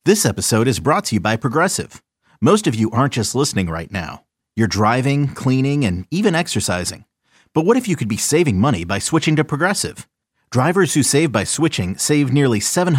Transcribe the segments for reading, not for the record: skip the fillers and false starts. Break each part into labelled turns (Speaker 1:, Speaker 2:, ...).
Speaker 1: This episode is brought to you by Progressive. Most of you aren't just listening right now. You're driving, cleaning, and even exercising. But what if you could be saving money by switching to Progressive? Drivers who save by switching save nearly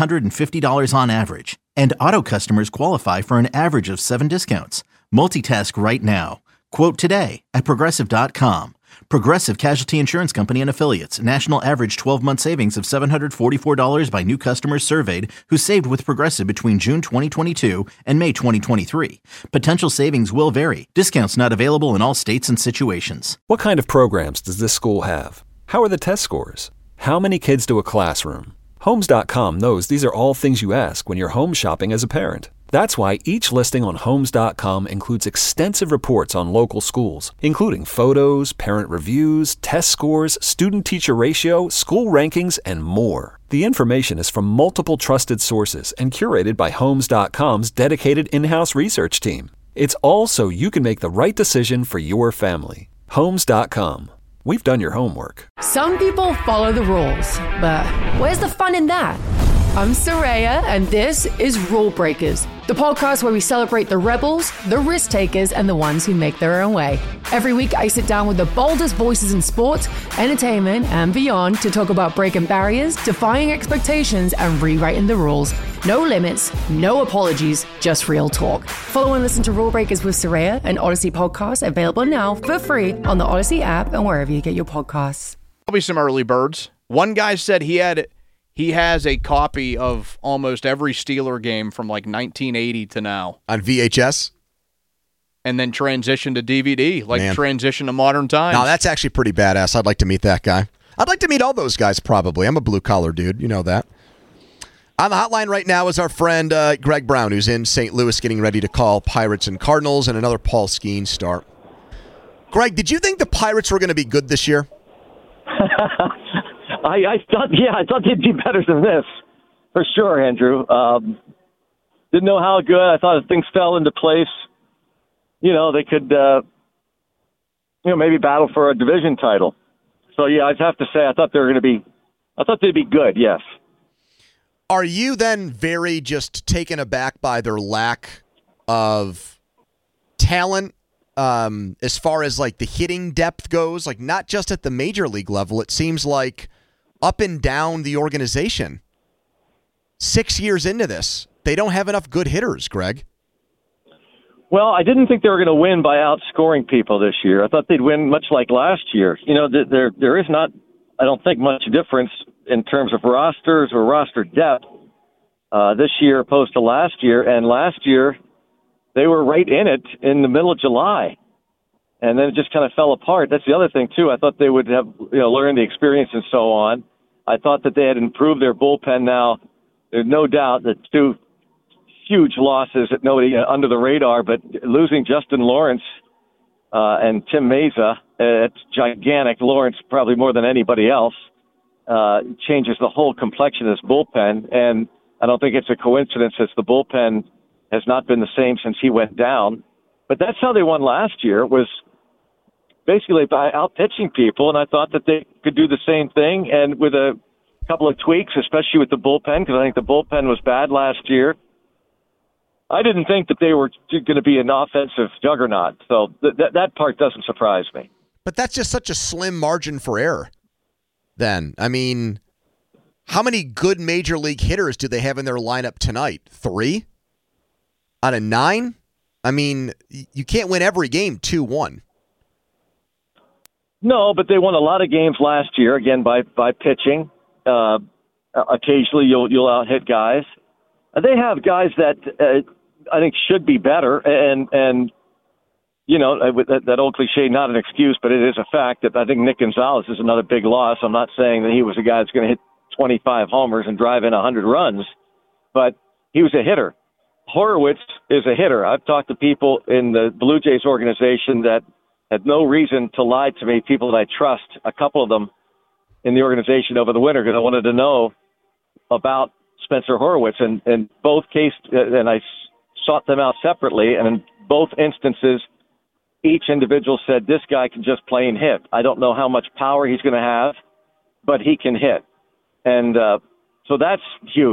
Speaker 1: $750 on average. And auto customers qualify for an average of 7 discounts. Multitask right now. Quote today at Progressive.com. Progressive Casualty Insurance Company and Affiliates. National average 12-month savings of $744 by new customers surveyed who saved with Progressive between June 2022 and May 2023. Potential savings will vary. Discounts not available in all states and situations.
Speaker 2: What kind of programs does this school have? How are the test scores? How many kids do a classroom? Homes.com knows these are all things you ask when you're home shopping as a parent. That's why each listing on Homes.com includes extensive reports on local schools, including photos, parent reviews, test scores, student-teacher ratio, school rankings, and more. The information is from multiple trusted sources and curated by Homes.com's dedicated in-house research team. It's all so you can make the right decision for your family. Homes.com. We've done your homework.
Speaker 3: Some people follow the rules, but where's the fun in that? I'm Soraya, and this is Rule Breakers, the podcast where we celebrate the rebels, the risk takers, and the ones who make their own way. Every week, I sit down with the boldest voices in sports, entertainment, and beyond to talk about breaking barriers, defying expectations, and rewriting the rules. No limits, no apologies, just real talk. Follow and listen to Rule Breakers with Soraya, an Odyssey podcast available now for free on the Odyssey app and wherever you get your podcasts.
Speaker 4: Probably some early birds. One guy said he has a copy of almost every Steeler game from like 1980 to now.
Speaker 5: On VHS?
Speaker 4: And then transition to DVD, transition to modern times.
Speaker 5: No, that's actually pretty badass. I'd like to meet that guy. I'd like to meet all those guys, probably. I'm a blue-collar dude. You know that. On the hotline right now is our friend Greg Brown, who's in St. Louis getting ready to call Pirates and Cardinals and another Paul Skeens start. Greg, did you think the Pirates were going to be good this year?
Speaker 6: I thought they'd be better than this, for sure, Andrew. Didn't know how good. I thought if things fell into place, they could, maybe battle for a division title. So, yeah, I'd have to say I thought they'd be good, yes.
Speaker 5: Are you then very just taken aback by their lack of talent? As far as like the hitting depth goes, like not just at the major league level, it seems like up and down the organization. 6 years into this, they don't have enough good hitters, Greg.
Speaker 6: Well, I didn't think they were going to win by outscoring people this year. I thought they'd win much like last year. There is not, I don't think, much difference in terms of rosters or roster depth this year opposed to last year. And last year, they were right in it in the middle of July, and then it just kind of fell apart. That's the other thing, too. I thought they would have learned the experience and so on. I thought that they had improved their bullpen now. There's no doubt that 2 huge losses that nobody under the radar, but losing Justin Lawrence and Tim Meza, it's gigantic. Lawrence probably more than anybody else, changes the whole complexion of this bullpen, and I don't think it's a coincidence that the bullpen has not been the same since he went down. But that's how they won last year, was basically by out-pitching people, and I thought that they could do the same thing, and with a couple of tweaks, especially with the bullpen, because I think the bullpen was bad last year. I didn't think that they were going to be an offensive juggernaut, so that part doesn't surprise me.
Speaker 5: But that's just such a slim margin for error, then. I mean, how many good major league hitters do they have in their lineup tonight? 3? Out of 9? I mean, you can't win every game 2-1.
Speaker 6: No, but they won a lot of games last year, again, by pitching. Occasionally you'll out-hit guys. They have guys that I think should be better, and that old cliche, not an excuse, but it is a fact that I think Nick Gonzalez is another big loss. I'm not saying that he was a guy that's going to hit 25 homers and drive in 100 runs, but he was a hitter. Horowitz is a hitter. I've talked to people in the Blue Jays organization that had no reason to lie to me, people that I trust, a couple of them in the organization over the winter, because I wanted to know about Spencer Horowitz. And in both cases, and I sought them out separately, and in both instances, each individual said, this guy can just plain hit. I don't know how much power he's going to have, but he can hit. And so that's huge.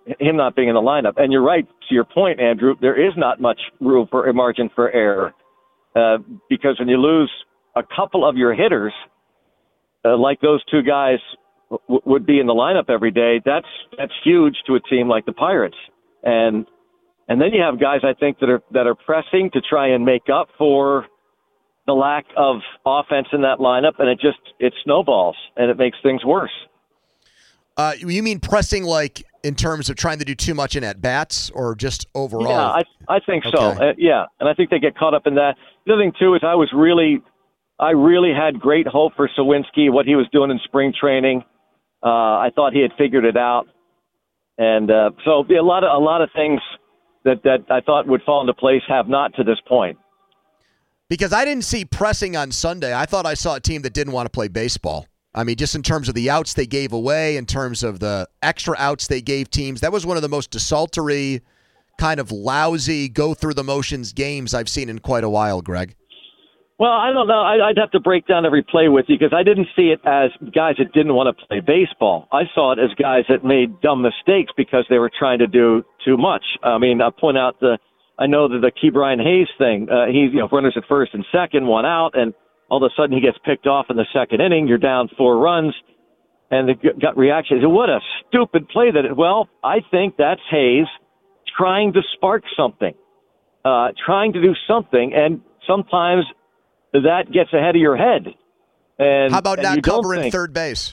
Speaker 6: him not being in the lineup. And you're right, to your point, Andrew, there is not much room for a margin for error because when you lose a couple of your hitters, like those two guys would be in the lineup every day, that's huge to a team like the Pirates. And then you have guys, I think, that are pressing to try and make up for the lack of offense in that lineup, and it snowballs, and it makes things worse.
Speaker 5: You mean pressing like in terms of trying to do too much in at-bats or just overall?
Speaker 6: Yeah, I think so.
Speaker 5: Okay.
Speaker 6: Yeah, and I think they get caught up in that. The other thing, too, is I really had great hope for Suwinski, what he was doing in spring training. I thought he had figured it out. And so a lot of things that I thought would fall into place have not to this point.
Speaker 5: Because I didn't see pressing on Sunday. I thought I saw a team that didn't want to play baseball. I mean, just in terms of the outs they gave away, in terms of the extra outs they gave teams, that was one of the most desultory, kind of lousy, go-through-the-motions games I've seen in quite a while, Greg.
Speaker 6: Well, I don't know. I'd have to break down every play with you because I didn't see it as guys that didn't want to play baseball. I saw it as guys that made dumb mistakes because they were trying to do too much. I mean, I point out I know that the Key Brian Hayes thing, he's, runners at first and second, one out, and all of a sudden he gets picked off in the second inning. You're down 4 runs, and the gut reaction is, what a stupid play that. Well, I think that's Hayes trying to spark something, trying to do something, and sometimes that gets ahead of your head. And
Speaker 5: how about not covering third base?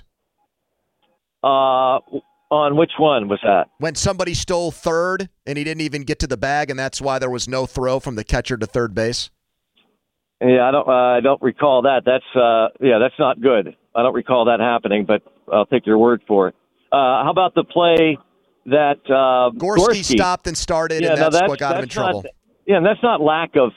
Speaker 6: On which one was that?
Speaker 5: When somebody stole third and he didn't even get to the bag, and that's why there was no throw from the catcher to third base.
Speaker 6: Yeah, I don't recall that. That's not good. I don't recall that happening, but I'll take your word for it. How about the play that
Speaker 5: Gorski stopped and started, and that's what got him in trouble.
Speaker 6: And that's not lack of.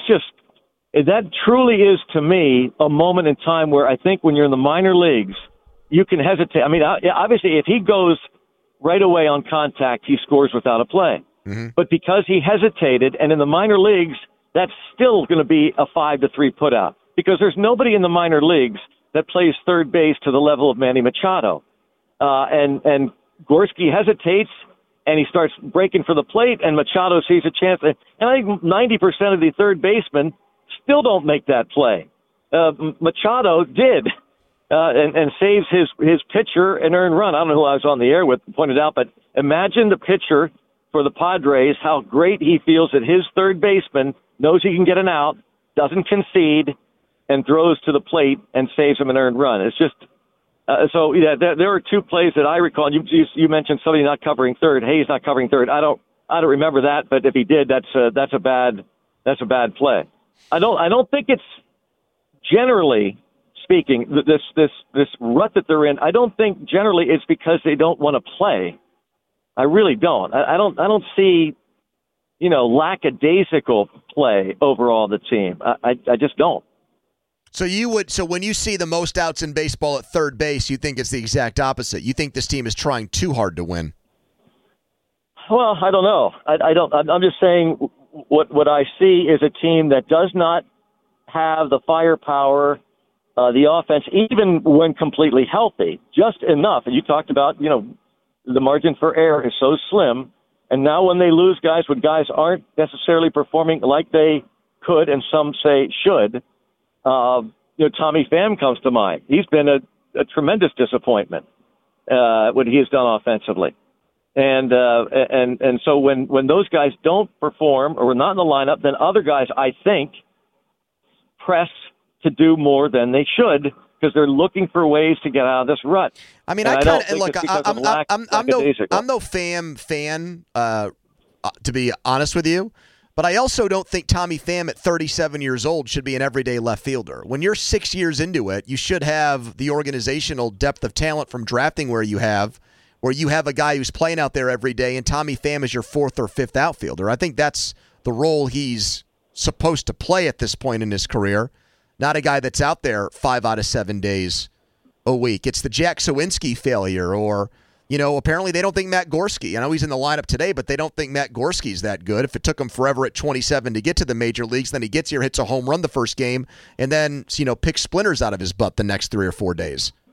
Speaker 6: That truly is, to me, a moment in time where I think when you're in the minor leagues, you can hesitate. I mean, obviously, if he goes right away on contact, he scores without a play. Mm-hmm. But because he hesitated, and in the minor leagues, that's still going to be a 5-3 putout because there's nobody in the minor leagues that plays third base to the level of Manny Machado. And Gorski hesitates, and he starts breaking for the plate, and Machado sees a chance. And I think 90% of the third basemen still don't make that play. Machado did, and saves his pitcher an earned run. I don't know who I was on the air with pointed out, but imagine the pitcher for the Padres, how great he feels that his third baseman knows he can get an out, doesn't concede, and throws to the plate and saves him an earned run. It's just there are 2 plays that I recall. You mentioned somebody not covering third. Hayes not covering third. I don't remember that, but if he did, that's a bad play. I don't think it's, generally speaking, this rut that they're in, I don't think generally it's because they don't want to play. I really don't. I don't see, lackadaisical play overall the team. I just don't.
Speaker 5: So when you see the most outs in baseball at third base, you think it's the exact opposite. You think this team is trying too hard to win.
Speaker 6: Well, I don't know. I don't. I'm just saying what I see is a team that does not have the firepower, the offense, even when completely healthy, just enough. And you talked about, the margin for error is so slim. And now when they lose guys when guys aren't necessarily performing like they could and some say should, Tommy Pham comes to mind. He's been a tremendous disappointment what he has done offensively. And so when those guys don't perform or are not in the lineup, then other guys, I think, press to do more than they should because they're looking for ways to get out of this rut.
Speaker 5: I mean, I'm no Pham fan, to be honest with you, but I also don't think Tommy Pham at 37 years old should be an everyday left fielder. When you're 6 years into it, you should have the organizational depth of talent from drafting where you have a guy who's playing out there every day, and Tommy Pham is your 4th or 5th outfielder. I think that's the role he's supposed to play at this point in his career, not a guy that's out there 5 out of 7 days a week. It's the Jack Suwinski failure, or, apparently they don't think Matt Gorski. I know he's in the lineup today, but they don't think Matt Gorski's that good. If it took him forever at 27 to get to the major leagues, then he gets here, hits a home run the first game, and then, picks splinters out of his butt the next 3 or 4 days.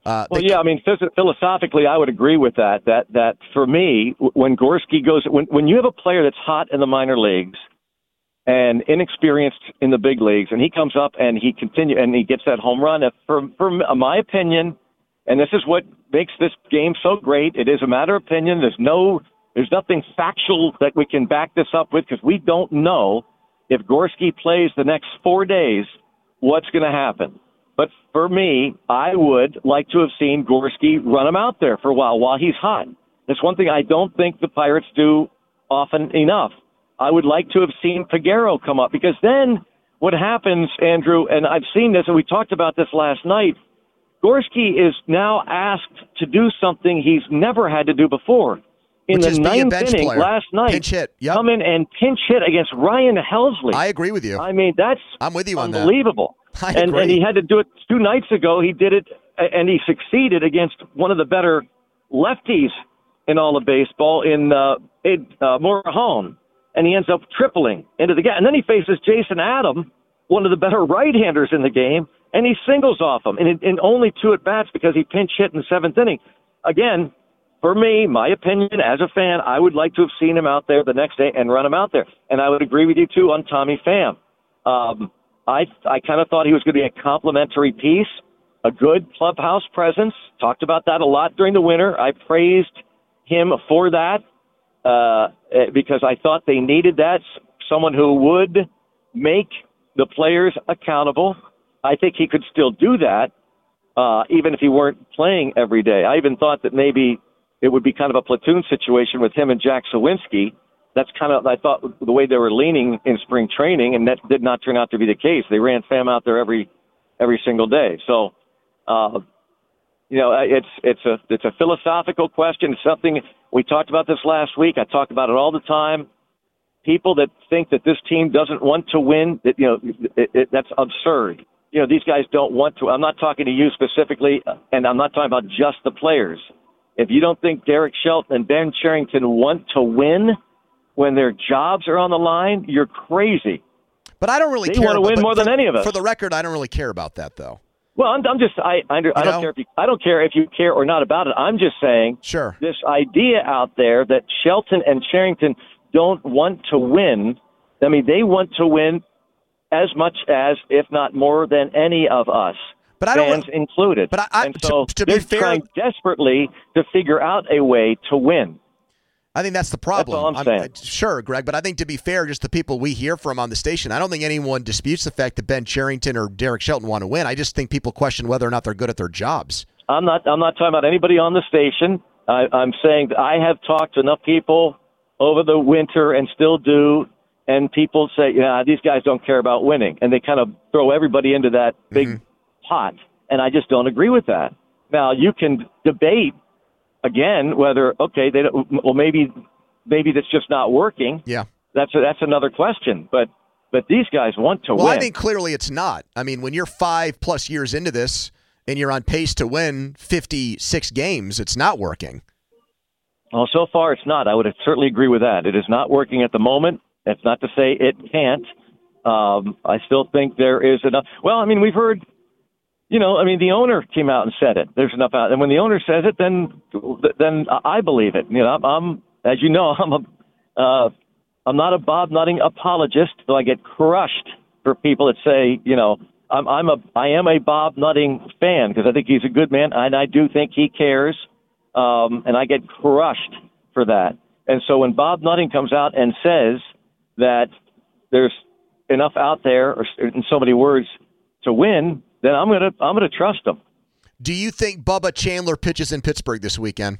Speaker 6: I mean, philosophically, I would agree with that. That for me, when Gorski goes, when you have a player that's hot in the minor leagues and inexperienced in the big leagues, and he comes up and he gets that home run. For my opinion, and this is what makes this game so great, it is a matter of opinion. There's nothing factual that we can back this up with because we don't know if Gorski plays the next 4 days, what's going to happen. But for me, I would like to have seen Gorski run him out there for a while he's hot. That's one thing I don't think the Pirates do often enough. I would like to have seen Peguero come up because then what happens, Andrew, and I've seen this, and we talked about this last night, Gorski is now asked to do something he's never had to do before. In the ninth inning last night,
Speaker 5: pinch hit. Yep.
Speaker 6: Come in and pinch hit against Ryan Helsley.
Speaker 5: I agree with you.
Speaker 6: I mean,
Speaker 5: I'm with you on that.
Speaker 6: Unbelievable. And he had to do it 2 nights ago. He did it, and he succeeded against one of the better lefties in all of baseball in Morejon. And he ends up tripling into the gap. And then he faces Jason Adam, one of the better right-handers in the game, and he singles off him in only 2 at-bats because he pinch hit in the 7th inning. Again, for me, my opinion as a fan, I would like to have seen him out there the next day and run him out there. And I would agree with you, too, on Tommy Pham. I kind of thought he was going to be a complimentary piece, a good clubhouse presence. Talked about that a lot during the winter. I praised him for that because I thought they needed that, someone who would make the players accountable. I think he could still do that, even if he weren't playing every day. I even thought that maybe it would be kind of a platoon situation with him and Jack Sawinski. That's kind of, I thought, the way they were leaning in spring training, and that did not turn out to be the case. They ran Pham out there every single day. So, it's a philosophical question. It's something we talked about this last week. I talk about it all the time. People that think that this team doesn't want to win, that's absurd. These guys don't want to. I'm not talking to you specifically, and I'm not talking about just the players. If you don't think Derek Shelton and Ben Cherington want to win when their jobs are on the line, you're crazy.
Speaker 5: But I don't really care.
Speaker 6: They want to win more than any of us.
Speaker 5: For the record, I don't really care about that, though.
Speaker 6: Well, I don't care if you care or not about it. I'm just saying,
Speaker 5: sure,
Speaker 6: this idea out there that Shelton and Cherington don't want to win. I mean, they want to win as much as, if not more than any of us.
Speaker 5: But I
Speaker 6: fans included. But they're trying desperately to figure out a way to win.
Speaker 5: I think that's the problem.
Speaker 6: That's all I'm saying.
Speaker 5: Sure, Greg, but I think to be fair, just the people we hear from on the station, I don't think anyone disputes the fact that Ben Cherington or Derek Shelton want to win. I just think people question whether or not they're good at their jobs.
Speaker 6: I'm not talking about anybody on the station. I'm saying that I have talked to enough people over the winter and still do, and people say, these guys don't care about winning, and they kind of throw everybody into that big pot, and I just don't agree with that. Now, you can debate again whether maybe that's just not working.
Speaker 5: Yeah,
Speaker 6: that's another question. But these guys want to win.
Speaker 5: Well, I think clearly it's not. I mean, when you're 5+ years into this and you're on pace to win 56 games, it's not working.
Speaker 6: Well, so far it's not. I would certainly agree with that. It is not working at the moment. That's not to say it can't. I still think there is enough. Well, I mean, we've heard. The owner came out and said it. There's enough out, and when the owner says it, then I believe it. I'm not a Bob Nutting apologist, though I get crushed for people that say, I am a Bob Nutting fan because I think he's a good man, and I do think he cares, and I get crushed for that. And so when Bob Nutting comes out and says that there's enough out there, or in so many words, to win, then I'm gonna trust him.
Speaker 5: Do you think Bubba Chandler pitches in Pittsburgh this weekend?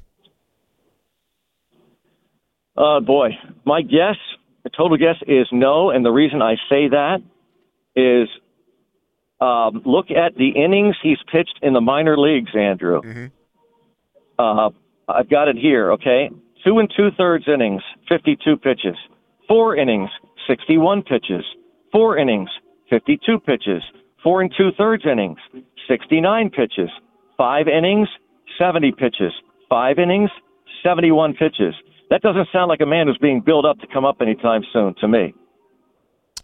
Speaker 6: Boy, my total guess is no, and the reason I say that is look at the innings he's pitched in the minor leagues, Andrew. Mm-hmm. I've got it here, okay? 2 2/3 innings, 52 pitches. 4 innings, 61 pitches. 4 innings, 52 pitches. 4 2/3 innings, 69 pitches. 5 innings, 70 pitches. 5 innings, 71 pitches. That doesn't sound like a man who's being built up to come up anytime soon to me.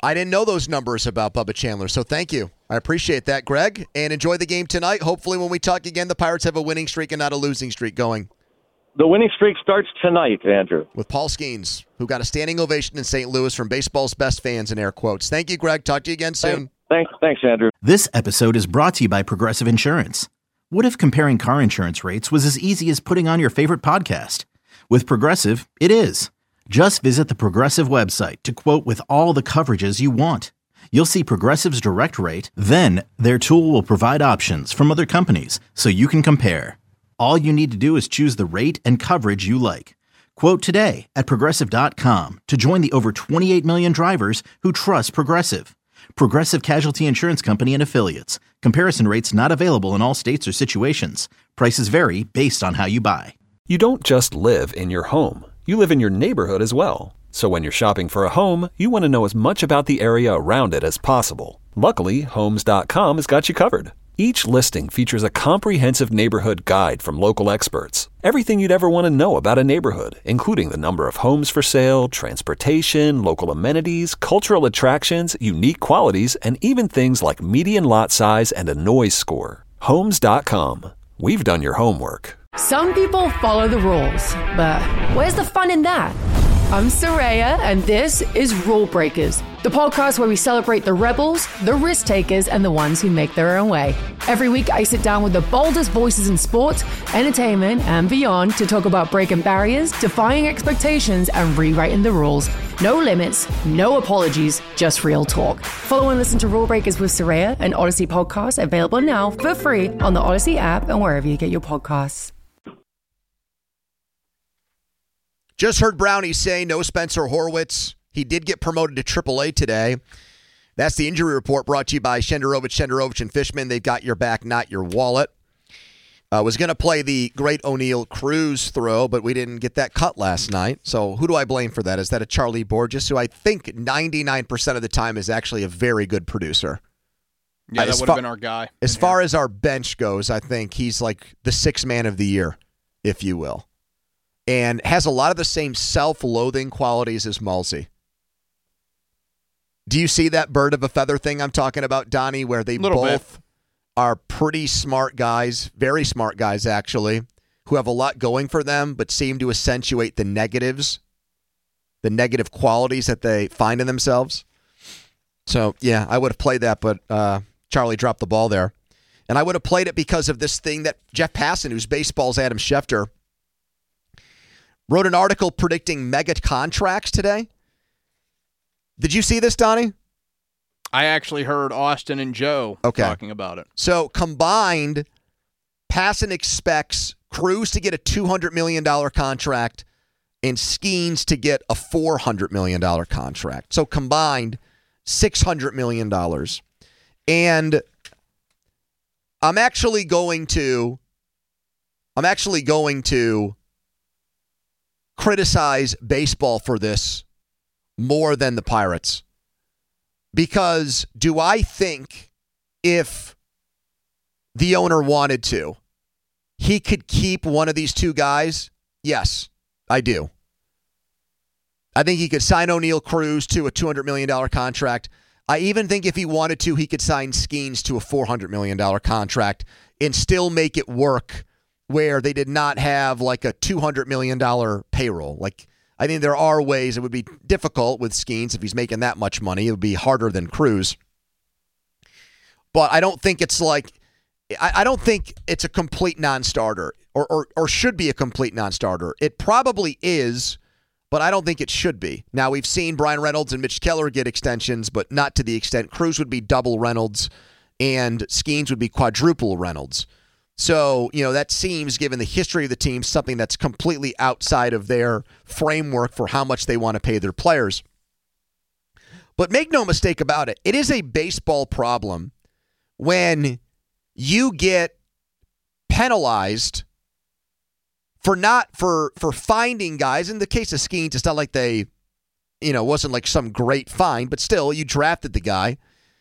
Speaker 5: I didn't know those numbers about Bubba Chandler, so thank you. I appreciate that, Greg, and enjoy the game tonight. Hopefully when we talk again, the Pirates have a winning streak and not a losing streak going.
Speaker 6: The winning streak starts tonight, Andrew.
Speaker 5: With Paul Skeens, who got a standing ovation in St. Louis from baseball's best fans, in air quotes. Thank you, Greg. Talk to you again soon.
Speaker 6: Thanks, Andrew.
Speaker 1: This episode is brought to you by Progressive Insurance. What if comparing car insurance rates was as easy as putting on your favorite podcast? With Progressive, it is. Just visit the Progressive website to quote with all the coverages you want. You'll see Progressive's direct rate, then their tool will provide options from other companies so you can compare. All you need to do is choose the rate and coverage you like. Quote today at Progressive.com to join the over 28 million drivers who trust Progressive. Progressive Casualty Insurance Company and Affiliates. Comparison rates not available in all states or situations. Prices vary based on how you buy.
Speaker 2: You don't just live in your home. You live in your neighborhood as well. So when you're shopping for a home, you want to know as much about the area around it as possible. Luckily, Homes.com has got you covered. Each listing features a comprehensive neighborhood guide from local experts. Everything you'd ever want to know about a neighborhood, including the number of homes for sale, transportation, local amenities, cultural attractions, unique qualities, and even things like median lot size and a noise score. Homes.com. We've done your homework.
Speaker 3: Some people follow the rules, but where's the fun in that? I'm Soraya, and this is Rule Breakers, the podcast where we celebrate the rebels, the risk takers, and the ones who make their own way. Every week, I sit down with the boldest voices in sports, entertainment, and beyond to talk about breaking barriers, defying expectations, and rewriting the rules. No limits, no apologies, just real talk. Follow and listen to Rule Breakers with Soraya, an Odyssey podcast available now for free on the Odyssey app and wherever you get your podcasts.
Speaker 5: Just heard Brownie say no Spencer Horwitz. He did get promoted to AAA today. That's the injury report brought to you by Shenderovich and Fishman. They've got your back, not your wallet. Was going to play the great O'Neill Cruz throw, but we didn't get that cut last night. So who do I blame for that? Is that a Charlie Borges, who I think 99% of the time is actually a very good producer?
Speaker 4: Yeah, that would have been our guy.
Speaker 5: As far as our bench goes, I think he's like the sixth man of the year, if you will. And has a lot of the same self-loathing qualities as Malsey. Do you see that bird of a feather thing I'm talking about, Donnie, where they both are pretty smart guys, very smart guys, actually, who have a lot going for them, but seem to accentuate the negatives, the negative qualities that they find in themselves? So, yeah, I would have played that, but Charlie dropped the ball there. And I would have played it because of this thing that Jeff Passan, who's baseball's Adam Schefter, wrote an article predicting mega contracts today. Did you see this, Donnie?
Speaker 4: I actually heard Austin and Joe talking about it.
Speaker 5: So combined, Passan expects Cruz to get a $200 million contract and Skeens to get a $400 million contract. So combined, $600 million. And I'm actually going to criticize baseball for this more than the Pirates. Because do I think if the owner wanted to, he could keep one of these two guys? Yes, I do. I think he could sign O'Neill Cruz to a $200 million contract. I even think if he wanted to, he could sign Skeens to a $400 million contract and still make it work where they did not have like a $200 million payroll. Like, I think there are ways it would be difficult with Skeens if he's making that much money. It would be harder than Cruz. But I don't think it's like, I don't think it's a complete non-starter or should be a complete non-starter. It probably is, but I don't think it should be. Now, we've seen Brian Reynolds and Mitch Keller get extensions, but not to the extent. Cruz would be double Reynolds and Skeens would be quadruple Reynolds. So, that seems, given the history of the team, something that's completely outside of their framework for how much they want to pay their players. But make no mistake about it, it is a baseball problem when you get penalized for finding guys. In the case of Skeens, it's not like they, wasn't like some great find, but still, you drafted the guy.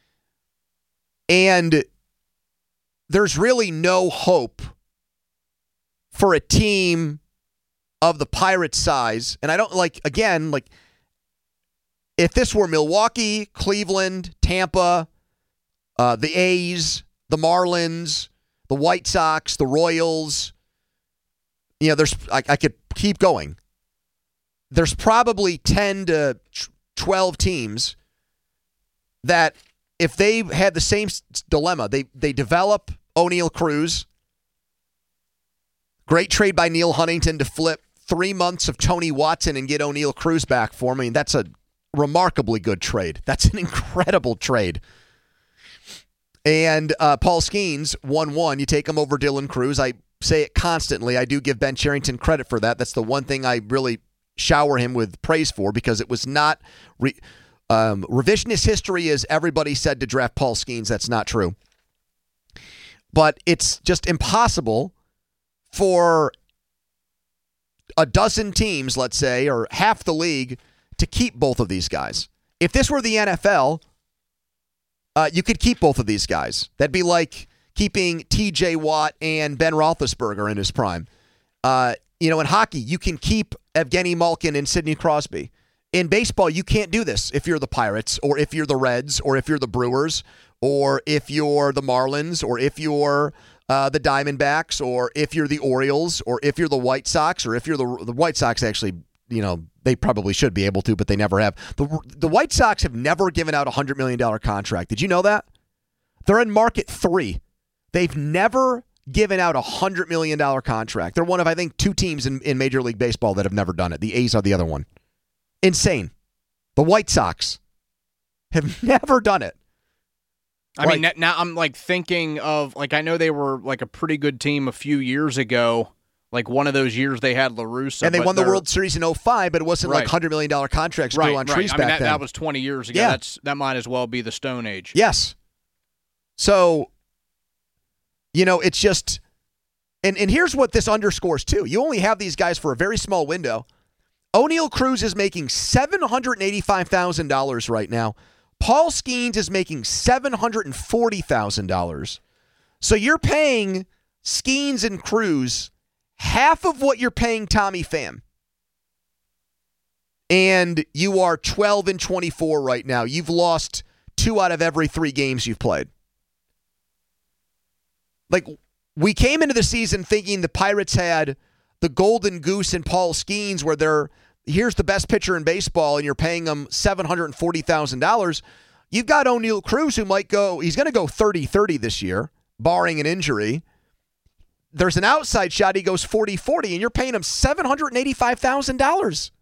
Speaker 5: And there's really no hope for a team of the Pirates' size. And I don't If this were Milwaukee, Cleveland, Tampa, the A's, the Marlins, the White Sox, the Royals, I could keep going. There's probably 10 to 12 teams that if they had the same dilemma, they develop O'Neal Cruz, great trade by Neil Huntington to flip 3 months of Tony Watson and get O'Neal Cruz back for me. That's a remarkably good trade. That's an incredible trade. And Paul Skeens, 1-1. You take him over Dylan Cruz. I say it constantly. I do give Ben Cherington credit for that. That's the one thing I really shower him with praise for, because it was not revisionist history as everybody said to draft Paul Skeens. That's not true. But it's just impossible for a dozen teams, let's say, or half the league, to keep both of these guys. If this were the NFL, you could keep both of these guys. That'd be like keeping T.J. Watt and Ben Roethlisberger in his prime. In hockey, you can keep Evgeny Malkin and Sidney Crosby. In baseball, you can't do this if you're the Pirates, or if you're the Reds, or if you're the Brewers, or if you're the Marlins, or if you're the Diamondbacks, or if you're the Orioles, or if you're the White Sox, or if you're the White Sox. Actually, they probably should be able to, but they never have. The White Sox have never given out a $100 million contract. Did you know that? They're in market 3. They've never given out a $100 million contract. They're one of, I think, 2 teams in Major League Baseball that have never done it. The A's are the other one. Insane. The White Sox have never done it.
Speaker 4: I mean, now I'm thinking of, I know they were a pretty good team a few years ago. One of those years they had La Russa.
Speaker 5: And they won the World Series in 2005, but it wasn't $100 million contracts grew on trees back then.
Speaker 4: That was 20 years ago.
Speaker 5: Yeah.
Speaker 4: That might as well be the Stone Age.
Speaker 5: Yes. So, it's just, and here's what this underscores too. You only have these guys for a very small window. O'Neal Cruz is making $785,000 right now. Paul Skeens is making $740,000. So you're paying Skeens and Cruz half of what you're paying Tommy Pham. And you are 12-24 right now. You've lost 2 out of every 3 games you've played. We came into the season thinking the Pirates had the golden goose in Paul Skeens, where here's the best pitcher in baseball, and you're paying him $740,000. You've got O'Neal Cruz, who he's going to go 30-30 this year, barring an injury. There's an outside shot, he goes 40-40, and you're paying him $785,000.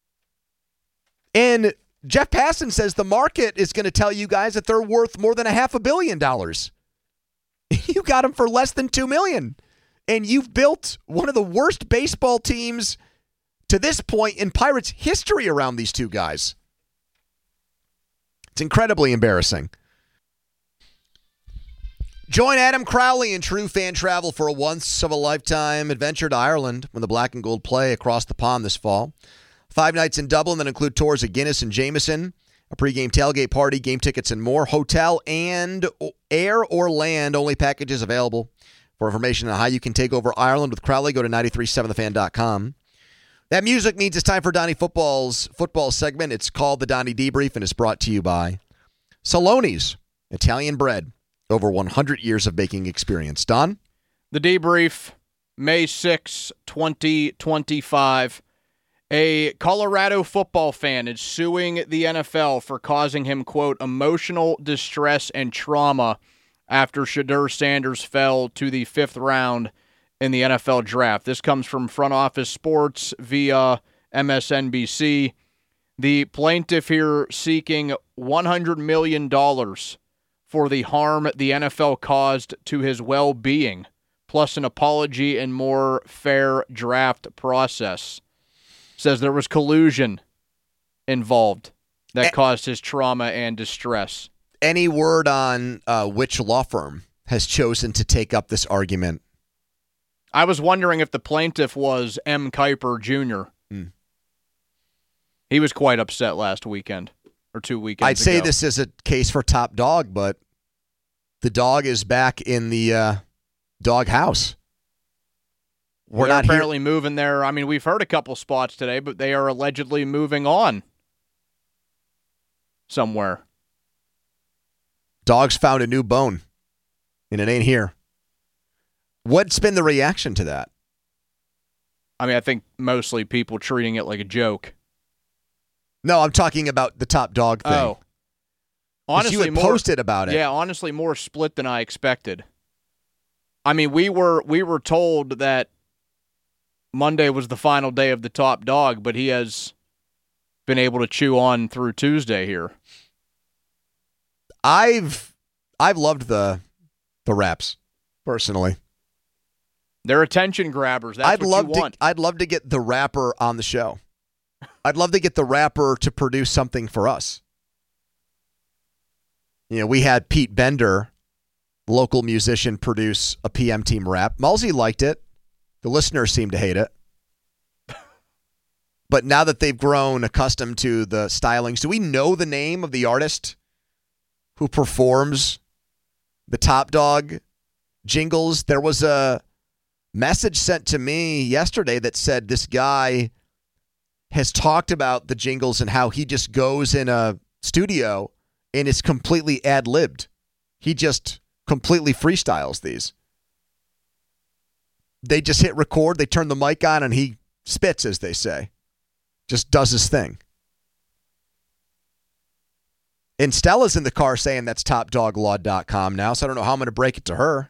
Speaker 5: And Jeff Passan says the market is going to tell you guys that they're worth more than $500 million. You got them for less than $2 million. And you've built one of the worst baseball teams to this point in Pirates history around these 2 guys. It's incredibly embarrassing. Join Adam Crowley and True Fan Travel for a once-of-a-lifetime adventure to Ireland when the Black and Gold play across the pond this fall. 5 nights in Dublin that include tours of Guinness and Jameson, a pregame tailgate party, game tickets, and more. Hotel and air or land-only packages available. For information on how you can take over Ireland with Crowley, go to 937thefan.com. That music means it's time for Donnie Football's football segment. It's called the Donnie Debrief, and it's brought to you by Saloni's Italian bread. Over 100 years of baking experience. Don?
Speaker 4: The Debrief, May 6, 2025. A Colorado football fan is suing the NFL for causing him, quote, emotional distress and trauma after Shedeur Sanders fell to the 5th round in the NFL draft. This comes from Front Office Sports via MSNBC. The plaintiff here seeking $100 million for the harm the NFL caused to his well-being, plus an apology and more fair draft process. Says there was collusion involved that caused his trauma and distress.
Speaker 5: Any word on which law firm has chosen to take up this argument?
Speaker 4: I was wondering if the plaintiff was M. Kuiper Jr. He was quite upset last weekend, or 2 weekends ago.
Speaker 5: I'd say this is a case for Top Dog, but the dog is back in the dog house.
Speaker 4: We're not apparently moving there. I mean, we've heard a couple spots today, but they are allegedly moving on. somewhere.
Speaker 5: Dog's found a new bone, and it ain't here. What's been the reaction to that?
Speaker 4: I mean, I think mostly people treating it like a joke.
Speaker 5: No, I'm talking about the Top Dog thing.
Speaker 4: Oh. Honestly,
Speaker 5: you had posted about it.
Speaker 4: Yeah, honestly, more split than I expected. I mean, we were told that Monday was the final day of the Top Dog, but he has been able to chew on through Tuesday here.
Speaker 5: I've loved the raps personally.
Speaker 4: They're attention grabbers. That's what you want.
Speaker 5: I'd love to get the rapper on the show. I'd love to get the rapper to produce something for us. You know, we had Pete Bender, local musician, produce a PM Team rap. Mulsey liked it. The listeners seem to hate it. But now that they've grown accustomed to the stylings, do we know the name of the artist who performs the Top Dog jingles? There was a message sent to me yesterday that said this guy has talked about the jingles and how he just goes in a studio and is completely ad-libbed. He just completely freestyles these. They just hit record, they turn the mic on, and he spits, as they say. Just does his thing. And Stella's in the car saying that's topdoglaw.com now, so I don't know how I'm going to break it to her.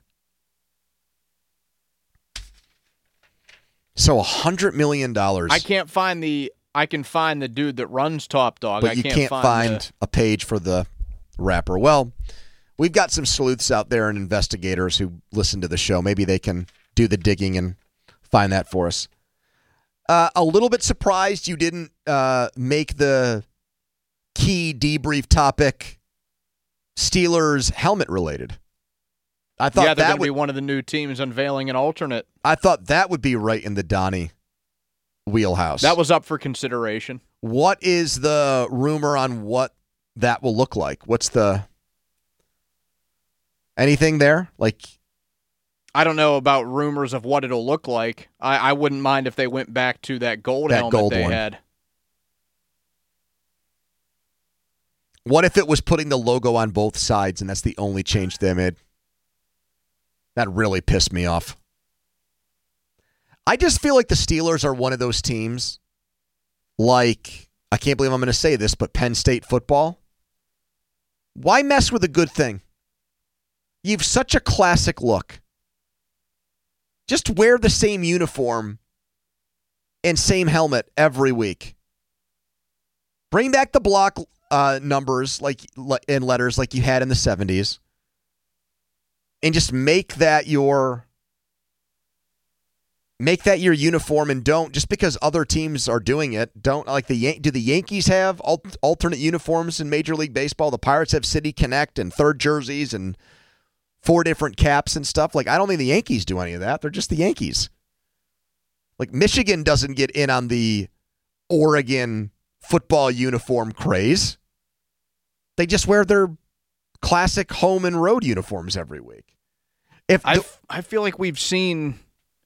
Speaker 5: So $100 million.
Speaker 4: I can find the dude that runs Top Dog.
Speaker 5: But you can't find a page for the rapper. Well, we've got some sleuths out there and investigators who listen to the show. Maybe they can do the digging and find that for us. A little bit surprised you didn't make the key debrief topic Steelers helmet related. I thought
Speaker 4: that would be one of the new teams unveiling an alternate.
Speaker 5: I thought that would be right in the Donnie wheelhouse.
Speaker 4: That was up for consideration.
Speaker 5: What is the rumor on what that will look like? What's the anything there? Like,
Speaker 4: I don't know about rumors of what it'll look like. I wouldn't mind if they went back to that gold helmet they had.
Speaker 5: What if it was putting the logo on both sides and that's the only change they made? That really pissed me off. I just feel like the Steelers are one of those teams, like, I can't believe I'm going to say this, but Penn State football. Why mess with a good thing? You've such a classic look. Just wear the same uniform and same helmet every week. Bring back the block numbers and letters like you had in the 70s. And just make that your uniform, and don't, just because other teams are doing it, don't, like do the Yankees have alternate uniforms in Major League Baseball? The Pirates have City Connect and third jerseys and 4 different caps and stuff. Like, I don't think the Yankees do any of that. They're just the Yankees. Like, Michigan doesn't get in on the Oregon football uniform craze. They just wear their classic home and road uniforms every week.
Speaker 4: I feel like we've seen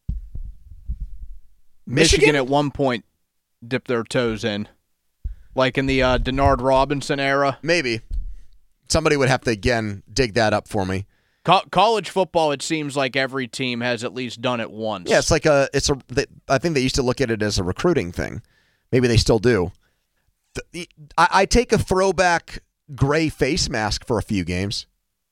Speaker 4: Michigan at one point dip their toes in, like in the Denard Robinson era.
Speaker 5: Maybe somebody would have to again dig that up for me.
Speaker 4: College football, it seems like every team has at least done it once.
Speaker 5: Yeah, I think they used to look at it as a recruiting thing. Maybe they still do. I take a throwback gray face mask for a few games,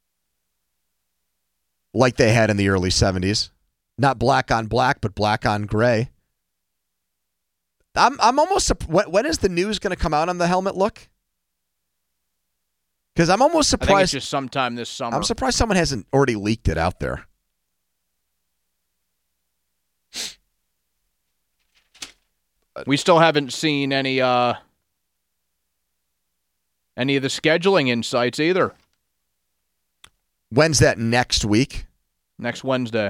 Speaker 5: like they had in the early 70s. Not black on black, but black on gray. I'm almost surprised. When is the news going to come out on the helmet look? Because I'm almost surprised.
Speaker 4: I think it's just sometime this summer.
Speaker 5: I'm surprised someone hasn't already leaked it out there.
Speaker 4: We still haven't seen any of the scheduling insights either.
Speaker 5: When's that, next week?
Speaker 4: Next Wednesday.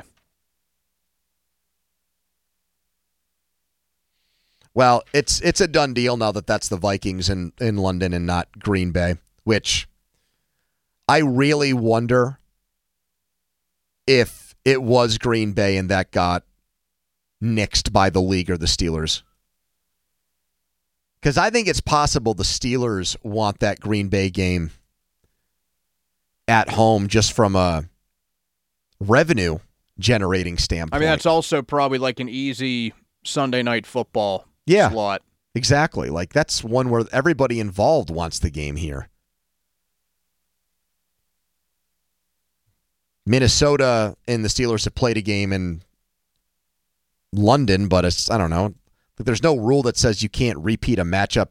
Speaker 5: Well, it's a done deal now that that's the Vikings in London and not Green Bay, which I really wonder if it was Green Bay and that got nixed by the league or the Steelers. Because I think it's possible the Steelers want that Green Bay game at home just from a revenue-generating standpoint.
Speaker 4: I mean, that's also probably like an easy Sunday Night Football slot.
Speaker 5: Exactly. Like, that's one where everybody involved wants the game here. Minnesota and the Steelers have played a game in London, but it's, I don't know. There's no rule that says you can't repeat a matchup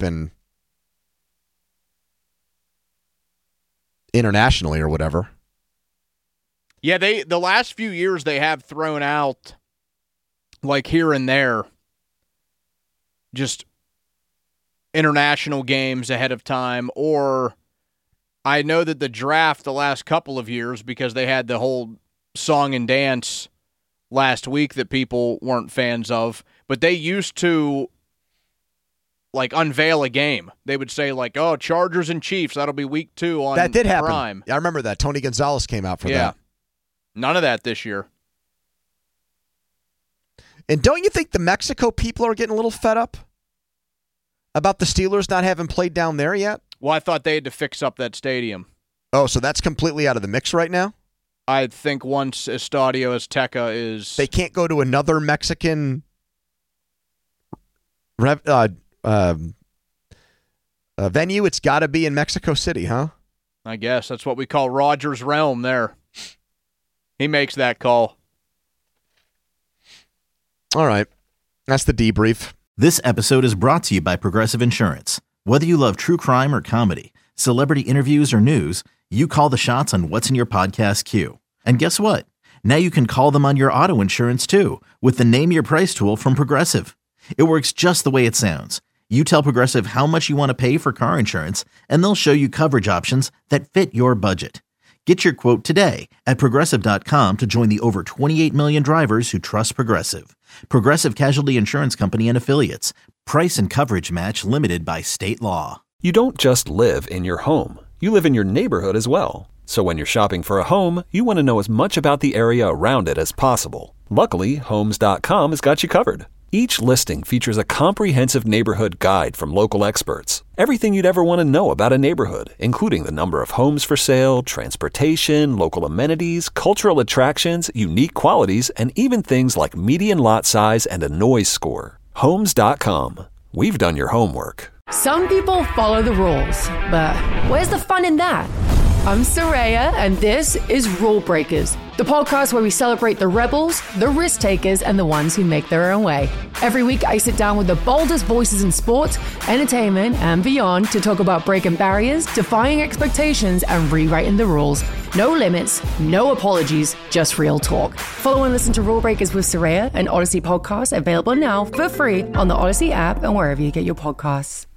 Speaker 5: internationally or whatever.
Speaker 4: Yeah, the last few years they have thrown out, like here and there, just international games ahead of time. Or I know that the draft the last couple of years, because they had the whole song and dance last week that people weren't fans of, but they used to like unveil a game. They would say like, "Oh, Chargers and Chiefs, that'll be week 2 on
Speaker 5: That did happen.
Speaker 4: Prime."
Speaker 5: I remember that. Tony Gonzalez came out for that.
Speaker 4: None of that this year.
Speaker 5: And don't you think the Mexico people are getting a little fed up about the Steelers not having played down there yet?
Speaker 4: Well, I thought they had to fix up that stadium.
Speaker 5: Oh, so that's completely out of the mix right now?
Speaker 4: I think once Estadio Azteca is...
Speaker 5: They can't go to another Mexican venue? It's got to be in Mexico City, huh?
Speaker 4: I guess. That's what we call Rogers' realm there. He makes that call.
Speaker 5: All right. That's the debrief.
Speaker 1: This episode is brought to you by Progressive Insurance. Whether you love true crime or comedy, celebrity interviews or news, you call the shots on what's in your podcast queue. And guess what? Now you can call them on your auto insurance too with the Name Your Price tool from Progressive. It works just the way it sounds. You tell Progressive how much you want to pay for car insurance, and they'll show you coverage options that fit your budget. Get your quote today at Progressive.com to join the over 28 million drivers who trust Progressive. Progressive Casualty Insurance Company and Affiliates. Price and coverage match limited by state law.
Speaker 2: You don't just live in your home. You live in your neighborhood as well. So when you're shopping for a home, you want to know as much about the area around it as possible. Luckily, Homes.com has got you covered. Each listing features a comprehensive neighborhood guide from local experts. Everything you'd ever want to know about a neighborhood, including the number of homes for sale, transportation, local amenities, cultural attractions, unique qualities, and even things like median lot size and a noise score. Homes.com. We've done your homework.
Speaker 3: Some people follow the rules, but where's the fun in that? I'm Saraya, and this is Rule Breakers, the podcast where we celebrate the rebels, the risk takers, and the ones who make their own way. Every week, I sit down with the boldest voices in sports, entertainment, and beyond to talk about breaking barriers, defying expectations, and rewriting the rules. No limits, no apologies, just real talk. Follow and listen to Rule Breakers with Saraya, an Odyssey podcast available now for free on the Odyssey app and wherever you get your podcasts.